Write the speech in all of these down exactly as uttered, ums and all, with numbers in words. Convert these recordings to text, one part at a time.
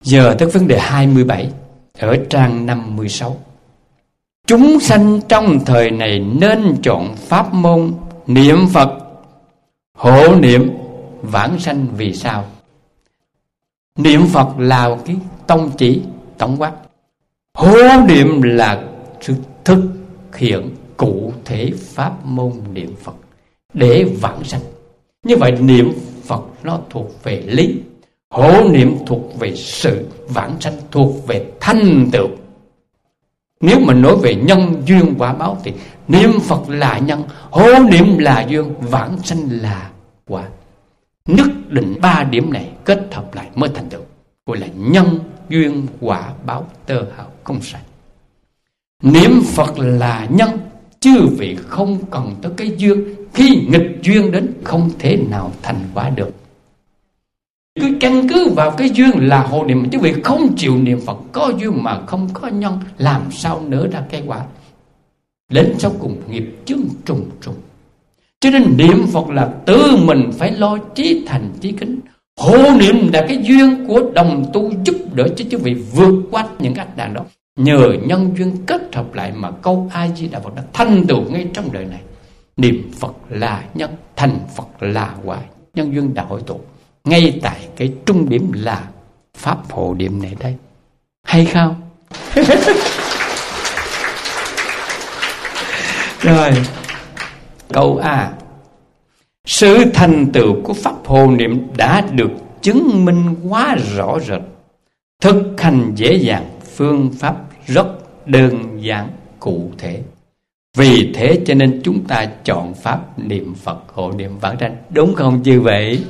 Giờ tới vấn đề hai mươi bảy ở trang năm mươi sáu. Chúng sanh trong thời này nên chọn pháp môn niệm Phật, hộ niệm, vãng sanh. Vì sao? Niệm Phật là cái tông chỉ tổng quát, hộ niệm là sự thực hiện cụ thể pháp môn niệm Phật để vãng sanh. Như vậy niệm Phật nó thuộc về lý, hộ niệm thuộc về sự, vãng sanh thuộc về thành tựu. Nếu mà nói về nhân duyên quả báo thì niệm Phật là nhân, hộ niệm là duyên, vãng sanh là quả. Nhất định ba điểm này kết hợp lại mới thành tựu, gọi là nhân duyên quả báo tơ hào không sai. Niệm Phật là nhân, chư vị không cần tới cái duyên. Khi nghịch duyên đến không thể nào thành quả được. Cứ căn cứ vào cái duyên là hộ niệm, chứ vì không chịu niệm Phật, có duyên mà không có nhân, làm sao nở ra cây quả. Đến sau cùng nghiệp chướng trùng trùng. Cho nên niệm Phật là tự mình phải lo trí thành trí kính. Hộ niệm là cái duyên của đồng tu giúp đỡ chứ chứ vì vượt qua những ách nạn đó. Nhờ nhân duyên kết hợp lại mà câu A Di Đà Phật đã thành tựu ngay trong đời này. Niệm Phật là nhân, thành Phật là quả, nhân duyên đã hội tụ ngay tại cái trung điểm là pháp hộ niệm này đây. Hay không? Rồi, câu A. Sự thành tựu của pháp hộ niệm đã được chứng minh quá rõ rệt, thực hành dễ dàng, phương pháp rất đơn giản cụ thể. Vì thế cho nên chúng ta chọn pháp niệm Phật hộ niệm vãng sanh, đúng không chư vị?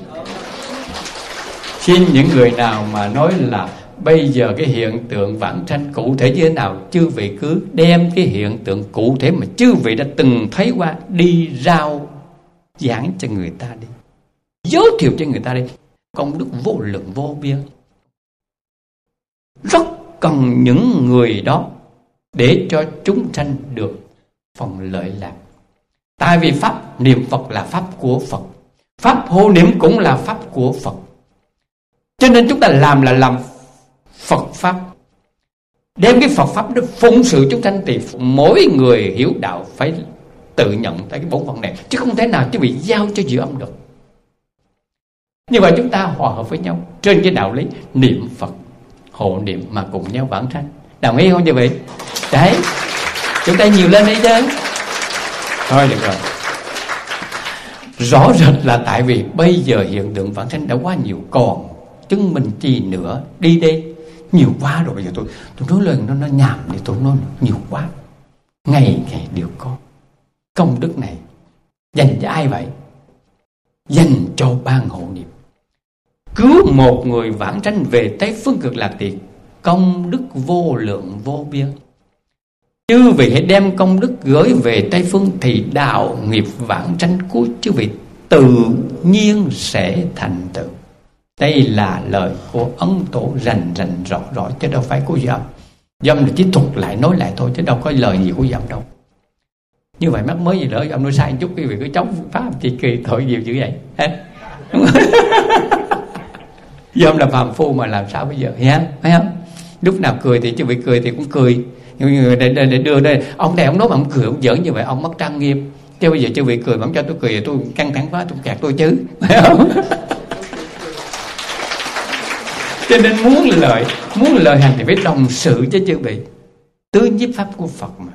Xin những người nào mà nói là bây giờ cái hiện tượng vãng sanh cụ thể như thế nào, chư vị cứ đem cái hiện tượng cụ thể mà chư vị đã từng thấy qua đi rao giảng cho người ta đi, giới thiệu cho người ta đi. Công đức vô lượng vô biên, rất cần những người đó để cho chúng sanh được phần lợi lạc. Tại vì pháp niệm Phật là pháp của Phật, pháp hộ niệm cũng là pháp của Phật, cho nên chúng ta làm là làm Phật pháp, đem cái Phật pháp để phụng sự chúng sanh. Thì mỗi người hiểu đạo phải tự nhận tới cái bổn phận này, chứ không thể nào chứ bị giao cho dự âm được. Như vậy chúng ta hòa hợp với nhau trên cái đạo lý niệm Phật hộ niệm mà cùng nhau vãng sanh. Đồng ý không như vậy? Đấy, chúng ta nhiều lên đi chứ. Thôi được rồi. Rõ rệt là tại vì bây giờ hiện tượng vãng sanh đã quá nhiều, còn chứng minh chi nữa. Đi đi, nhiều quá rồi. Bây giờ tôi tôi nói lời nó nó nhảm thì tôi nói nhiều quá. Ngày ngày đều có. Công đức này dành cho ai vậy? Dành cho ban hộ niệm. Cứu một người vãng sanh về Tây Phương Cực Lạc thì công đức vô lượng vô biên. Chư vị hãy đem công đức gửi về Tây Phương thì đạo nghiệp vãng sanh của chư vị tự nhiên sẽ thành tựu. Đây là lời của Ấn Tổ rành rành rõ rõ, chứ đâu phải của Dâm. Dâm là chỉ thuật lại nói lại thôi, chứ đâu có lời gì của Dâm đâu. Như vậy mắc mới gì lỡ Dâm nói sai một chút, quý vị cứ chống pháp chỉ kỳ tội nhiều dữ vậy. Dâm là phàm phu mà làm sao bây giờ, phải không? Lúc nào cười thì chư vị cười thì cũng cười, nhưng để, để, để đưa đây ông này ông nói mà ông cười ông giỡn như vậy ông mất trang nghiêm. Chứ bây giờ chư vị cười mà ông cho tôi cười thì tôi căng thẳng quá, tôi kẹt tôi chứ, phải không? Cho nên muốn lợi muốn lợi hành thì phải đồng sự chứ chư vị. Tứ nhiếp pháp của Phật mà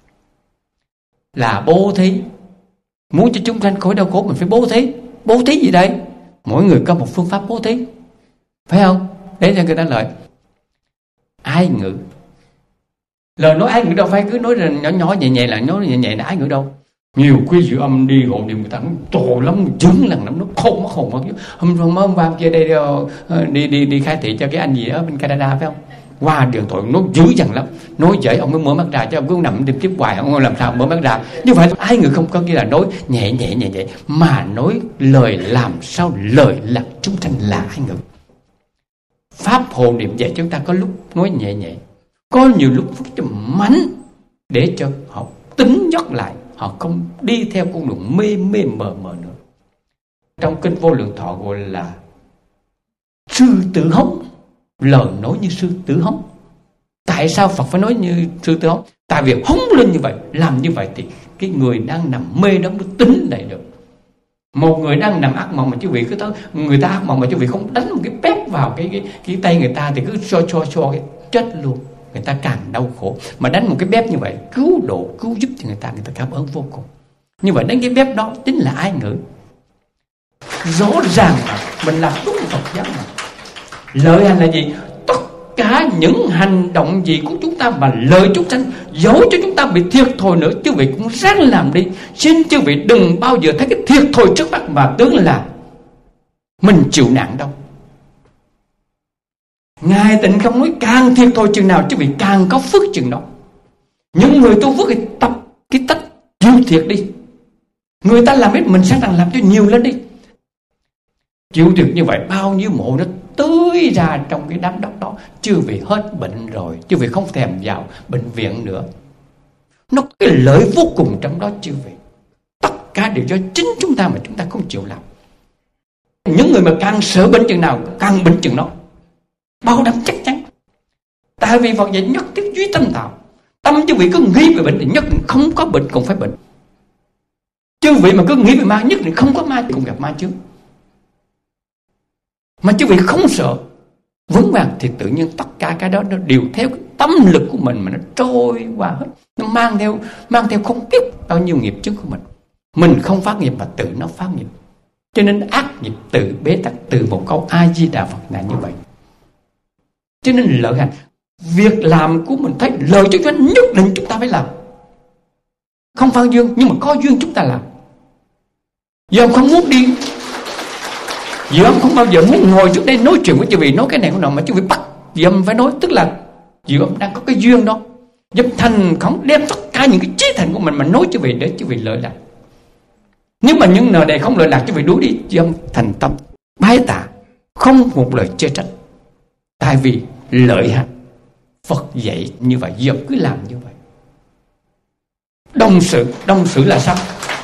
là bố thí. Muốn cho chúng sanh khỏi đau khổ mình phải bố thí. Bố thí gì đây? Mỗi người có một phương pháp bố thí, phải không? Để cho người ta lợi. Ái ngữ, lời nói ái ngữ đâu phải cứ nói nhỏ nhỏ nhẹ nhẹ là nói nhẹ nhẹ là ái ngữ đâu. Nhiều quý dự âm đi hộ niệm người ta cũng trồ lắm, chứng lần lắm, nó khôn mất khôn mất. Hôm hôm hôm qua kia đây đi đi đi khai thị cho cái anh gì ở bên Canada phải không? Qua điện thoại nó dữ dằn lắm, nói dễ ông mới mở mắt ra, chứ ông cứ nằm tìm tiếp hoài ông làm sao mở mắt ra. Như vậy ái ngữ không có nghĩa là nói nhẹ nhẹ nhẹ nhẹ, mà nói lời làm sao lời lạc chúng sanh là ái ngữ. Pháp hộ niệm dạy chúng ta có lúc nói nhẹ nhẹ, có nhiều lúc phức cho mạnh để cho họ tính nhắc lại, họ không đi theo con đường mê mê mờ mờ nữa. Trong kinh Vô Lượng Thọ gọi là sư tử hống, lời nói như sư tử hống. Tại sao Phật phải nói như sư tử hống? Tại vì hống lên như vậy, làm như vậy thì cái người đang nằm mê đó nó tính lại được. Một người đang nằm ác mộng mà quý vị cứ tới, người ta ác mộng mà quý vị không đánh một cái pép vào cái cái, cái tay người ta thì cứ cho cho cho cái chết luôn. Người ta càng đau khổ. Mà đánh một cái bếp như vậy, cứu độ, cứu giúp cho người ta, người ta cảm ơn vô cùng. Như vậy đánh cái bếp đó chính là ai ngữ. Rõ ràng là mình làm đúng Phật giáo mà. Lợi hành là gì? Tất cả những hành động gì của chúng ta mà lợi chúng sanh, dẫu cho chúng ta bị thiệt thòi nữa, chứ vị cũng ráng làm đi. Xin chứ vị đừng bao giờ thấy cái thiệt thòi trước mắt mà tưởng là mình chịu nạn đâu. Ngài Tịnh Không nói càng thiệt thòi chừng nào chứ vị càng có phước chừng đó. Những người tu phước thì tập cái tách chịu thiệt đi. Người ta làm ít mình sẵn sàng làm cho nhiều lên đi. Chịu thiệt như vậy bao nhiêu mộ nó tưới ra trong cái đám đất đó. Chưa vì hết bệnh rồi, chưa vì không thèm vào bệnh viện nữa. Nó có cái lợi vô cùng trong đó chưa vì. Tất cả đều do chính chúng ta mà chúng ta không chịu làm. Những người mà càng sợ bệnh chừng nào càng bệnh chừng đó, bao đảm chắc chắn. Tại vì Phật dạy nhất thiết duy tâm tạo. Tâm chứ vị cứ nghĩ về bệnh thì nhất định không có bệnh cũng phải bệnh. Chứ vị mà cứ nghĩ về ma nhất định không có ma cũng gặp ma chứ. Mà chứ vị không sợ vững vàng thì tự nhiên tất cả cái đó nó đều theo cái tâm lực của mình mà nó trôi qua hết. Nó mang theo mang theo không biết bao nhiêu nghiệp chướng của mình. Mình không phát nghiệp mà tự nó phát nghiệp. Cho nên ác nghiệp tự bế tắc từ một câu A Di Đà Phật là như vậy. Cho nên lợi hành, việc làm của mình thấy lợi cho chúng nhất định chúng ta phải làm. Không phan duyên nhưng mà có duyên chúng ta làm. Giờ ông không muốn đi, giờ ông không bao giờ muốn ngồi trước đây nói chuyện với chư vị, nói cái này cái nọ mà chư vị bắt giờ ông phải nói. Tức là giờ ông đang có cái duyên đó, giúp thành không đem tất cả những cái trí thành của mình mà nói chư vị để chư vị lợi lạc. Nếu mà những lời này không lợi lạc chư vị đuổi đi, chứ ông thành tâm bái tạ, không một lời chê trách. Tại vì lợi hạnh Phật dạy như vậy, giờ cứ làm như vậy. Đồng sự, đồng sự là sao?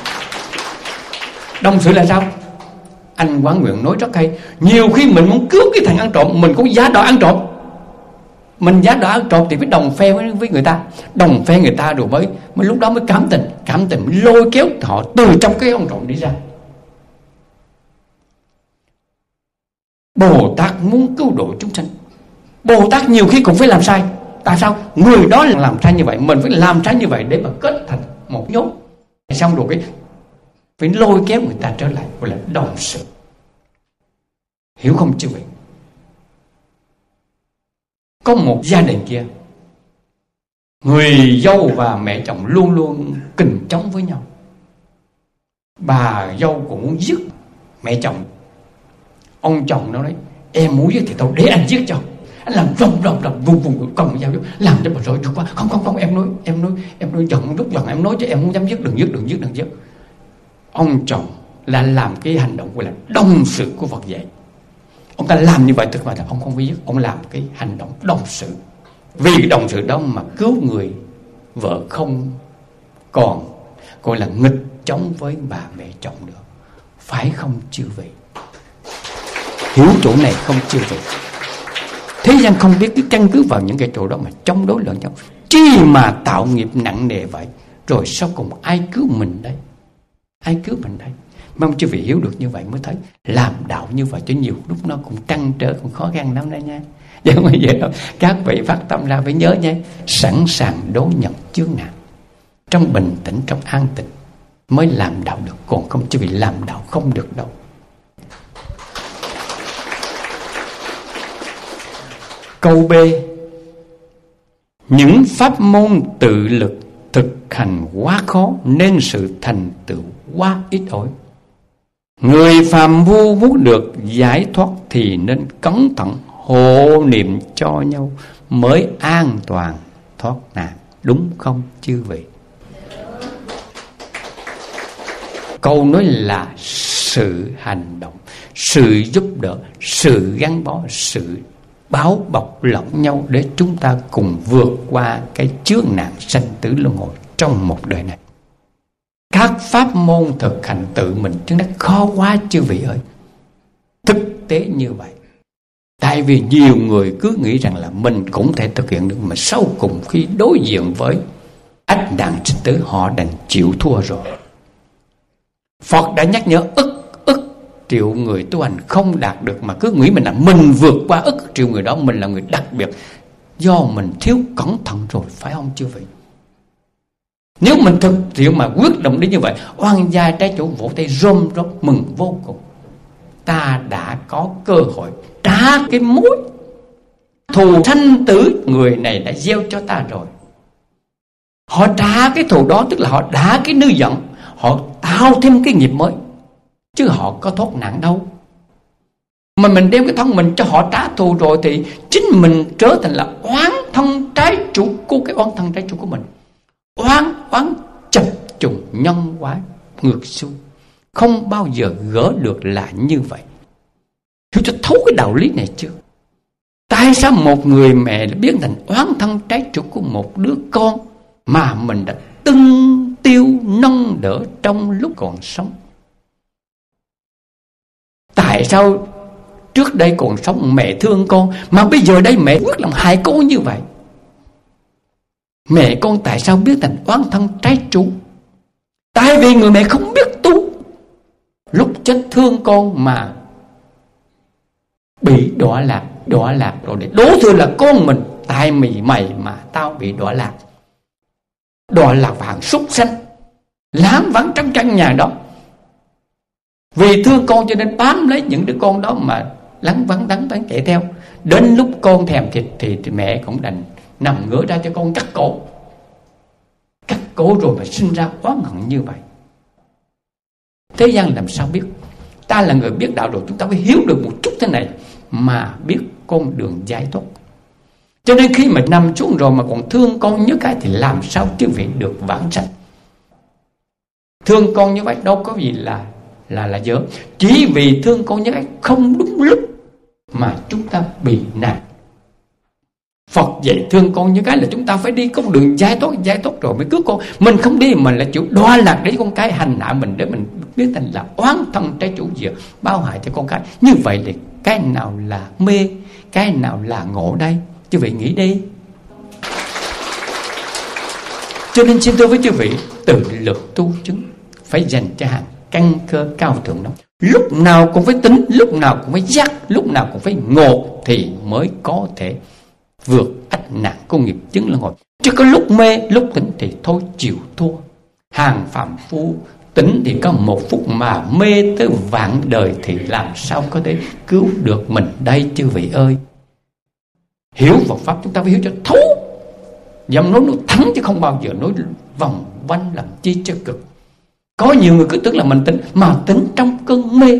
Đồng sự là sao? Anh Quán Nguyện nói rất hay. Nhiều khi mình muốn cứu cái thằng ăn trộm, mình cũng giá đòi ăn trộm. Mình giá đòi ăn trộm thì phải đồng phe với, với người ta. Đồng phe người ta rồi mới, mới lúc đó mới cảm tình. Cảm tình mới lôi kéo họ từ trong cái ăn trộm đi ra. Bồ Tát muốn cứu độ chúng sanh, Bồ Tát nhiều khi cũng phải làm sai. Tại sao? Người đó làm sai như vậy, mình phải làm sai như vậy để mà kết thành một nhóm. Xong rồi cái phải lôi kéo người ta trở lại, gọi là đồng sự. Hiểu không chứ vậy? Có một gia đình kia, người dâu và mẹ chồng luôn luôn kình chống với nhau. Bà dâu cũng muốn giết mẹ chồng. Ông chồng nó nói, em muốn giết thì thôi để anh giết cho. Anh làm rồng rồng rồng vùng vùng cầm dao làm cho bà rồi được quá. Không không không em nói em nói em nói giận lúc giận em nói chứ em không dám giết, đừng giết đừng giết đừng giết. Ông chồng là làm cái hành động gọi là đồng sự của Phật dạy. Ông ta làm như vậy tức là ông không phải giết, ông làm cái hành động đồng sự. Vì cái đồng sự đó mà cứu người vợ không còn gọi là nghịch chống với bà mẹ chồng nữa. Phải không chư vị? Hiểu chỗ này không chư vị? Thế gian không biết cứ căn cứ vào những cái chỗ đó mà chống đối lẫn nhau. Chi mà tạo nghiệp nặng nề vậy. Rồi sau cùng ai cứu mình đây? Ai cứu mình đây? Mong chư vị hiểu được như vậy mới thấy làm đạo như vậy chứ nhiều lúc nó cũng trăn trở, cũng khó khăn lắm đó nha. Chứ không phải vậy đâu. Các vị phát tâm ra phải nhớ nha, sẵn sàng đón nhận chướng ngại, trong bình tĩnh, trong an tịnh mới làm đạo được. Còn không chư vị làm đạo không được đâu. Câu B. Những pháp môn tự lực thực hành quá khó nên sự thành tựu quá ít ỏi. Người phàm phu muốn được giải thoát thì nên cẩn thận hộ niệm cho nhau mới an toàn thoát nạn. Đúng không chư vị? Câu nói là sự hành động, sự giúp đỡ, sự gắn bó, sự báo bọc lẫn nhau để chúng ta cùng vượt qua cái chướng nạn sanh tử luân hồi trong một đời này. Các pháp môn thực hành tự mình chứ nó khó quá chư vị ơi. Thực tế như vậy. Tại Tại vì nhiều người cứ nghĩ rằng là mình cũng thể thực hiện được, mà sau cùng khi đối diện với ách nạn sinh tử, họ đành chịu thua rồi. Phật đã nhắc nhở ức ức triệu người tu hành không đạt được, mà cứ nghĩ mình là mình vượt qua ức triệu người đó, mình là người đặc biệt, do mình thiếu cẩn thận rồi, phải không chư vị? Nếu mình thực sự mà quyết động đến như vậy, oan gia trái chủ vỗ tay rôm rốp mừng vô cùng. Ta đã có cơ hội trả cái mối thù sanh tử người này đã gieo cho ta rồi. Họ trả cái thù đó, tức là họ đã cái nư giận, họ tạo thêm cái nghiệp mới, chứ họ có thoát nạn đâu. Mà mình đem cái thân mình cho họ trả thù rồi thì chính mình trở thành là oán thân trái chủ của cái oán thân trái chủ của mình. Oán oán chập trùng nhân quả ngược xuôi, không bao giờ gỡ được là như vậy. Hiểu cho thấu cái đạo lý này chưa? Tại sao một người mẹ đã biến thành oán thân trái chủ của một đứa con mà mình đã tưng tiêu nâng đỡ trong lúc còn sống? Tại sao trước đây còn sống mẹ thương con, mà bây giờ đây mẹ quyết làm hại con như vậy? Mẹ con tại sao biến thành oán thân trái chủ? Tại vì người mẹ không biết tu, lúc chết thương con mà bị đọa lạc, đọa lạc rồi để đổ thừa là con mình. Tại mày mày mà tao bị đọa lạc, đọa lạc vào hàng súc sanh, láng vắng trong căn nhà đó. Vì thương con cho nên bám lấy những đứa con đó mà lắng vắng đắng vắng chạy theo. Đến lúc con thèm thịt thì, thì mẹ cũng đành nằm ngửa ra cho con cắt cổ. Cắt cổ rồi mà sinh ra oán hận như vậy. Thế gian làm sao biết? Ta là người biết đạo rồi, chúng ta phải hiểu được một chút thế này mà biết con đường giải thoát. Cho nên khi mà nằm xuống rồi mà còn thương con như cái thì làm sao chứ vị được vãng sanh? Thương con như vậy đâu có gì là là là dở. Chỉ vì thương con như cái không đúng lúc mà chúng ta bị nạn. Phật dạy thương con như cái là chúng ta phải đi con đường giải thoát, giải thoát rồi mới cứu con. Mình không đi, mình là chịu đọa lạc để con cái hành hạ mình, để mình biến thành là oán thân trái chủ diệt, bao hại cho con cái. Như vậy thì cái nào là mê, cái nào là ngộ đây? Chư vị nghĩ đi. Cho nên xin thưa với chư vị, tự lực tu chứng phải dành cho hàng căn cơ cao thượng đó. Lúc nào cũng phải tính, lúc nào cũng phải giác, lúc nào cũng phải ngộ thì mới có thể vượt ách nạn của nghiệp chứng luân hồi. Chứ có lúc mê, lúc tỉnh thì thôi chịu thua. Hàng phàm phu tỉnh thì có một phút, mà mê tới vạn đời thì làm sao có thể cứu được mình đây chư vị ơi. Hiểu Phật Pháp chúng ta phải hiểu cho thấu. Dòng nói nó thắng chứ không bao giờ nói vòng vanh làm chi cho cực. Có nhiều người cứ tưởng là mình tỉnh, mà tỉnh trong cơn mê.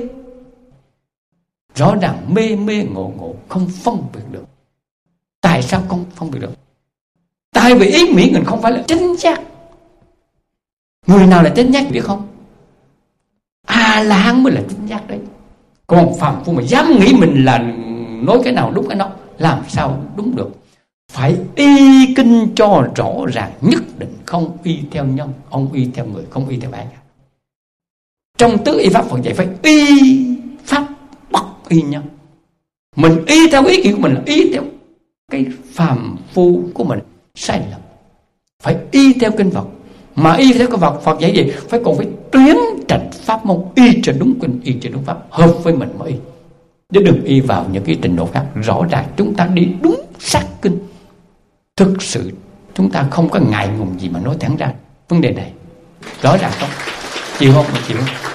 Rõ ràng mê mê ngộ ngộ không phân biệt được. Tại sao không phân biệt được? Tại vì ý nghĩ mình không phải là chánh giác. Người nào là chánh giác biết không? A-la-hán mới là chánh giác đấy. Còn phàm phu mà dám nghĩ mình là nói cái nào đúng cái nào, làm sao đúng được? Phải y kinh cho rõ ràng, nhất định không y theo nhân, ông y theo người, không y theo bản. Trong tứ y pháp Phật dạy phải y pháp bất y nhân. Mình y theo ý nghĩ của mình là y theo cái phàm phu của mình sai lầm. Phải y theo kinh Phật. Mà y theo kinh Phật, Phật dạy gì? Phải còn phải tuyến trạch pháp môn, y cho đúng kinh, y cho đúng pháp, hợp với mình mới y. Chứ đừng y vào những cái trình độ khác. Rõ ràng chúng ta đi đúng sát kinh. Thực sự chúng ta không có ngại ngùng gì mà nói thẳng ra vấn đề này. Rõ ràng không? Chịu không? Mà chịu không?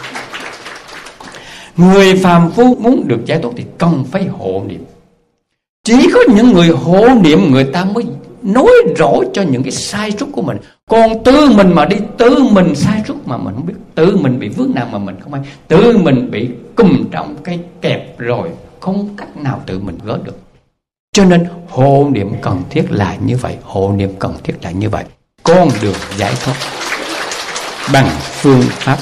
Người phàm phu muốn được giải thoát thì cần phải hộ niệm. Chỉ có những người hộ niệm người ta mới nói rõ cho những cái sai sót của mình. Còn tự mình mà đi, tự mình sai sót mà mình không biết, tự mình bị vướng nào mà mình không hay, tự mình bị cùm trong cái kẹp rồi, không cách nào tự mình gỡ được. Cho nên hộ niệm cần thiết là như vậy, hộ niệm cần thiết là như vậy. Con đường giải thoát bằng phương pháp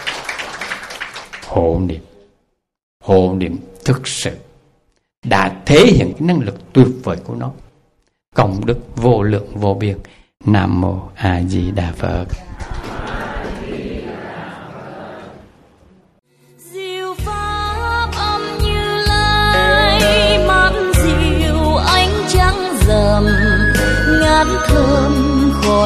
hộ niệm. Hộ niệm thực sự đã thể hiện cái năng lực tuyệt vời của nó, công đức vô lượng vô biên. Nam mô A Di Đà Phật. Diệu pháp âm Như Lai mắt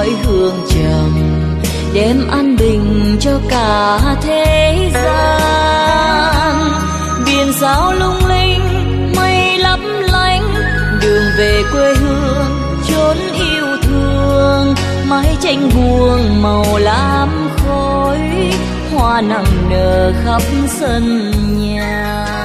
khói hương trầm, đem an bình cho cả thế gian. Biển sao lung linh, mây lấp lánh, đường về quê hương chốn yêu thương. Mái tranh buông màu lam khói, hoa nặng nở khắp sân nhà.